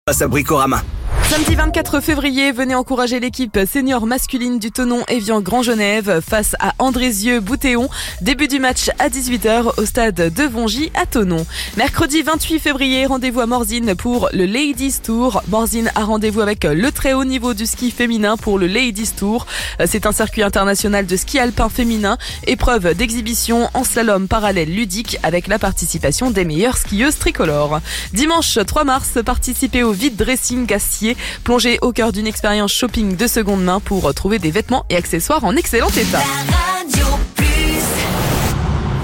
Passe à Bricorama. Samedi 24 février, venez encourager l'équipe senior masculine du Thonon Évian Grand Genève face à Andrézieux-Boutéon. Début du match à 18h au stade de Vongy à Thonon. Mercredi 28 février, rendez-vous à Morzine pour le Ladies Tour. Morzine a rendez-vous avec le très haut niveau du ski féminin pour le Ladies Tour. C'est un circuit international de ski alpin féminin, épreuve d'exhibition en slalom parallèle ludique avec la participation des meilleures skieuses tricolores. Dimanche 3 mars, participez au vide dressing Acier. Plongez au cœur d'une expérience shopping de seconde main pour trouver des vêtements et accessoires en excellent état.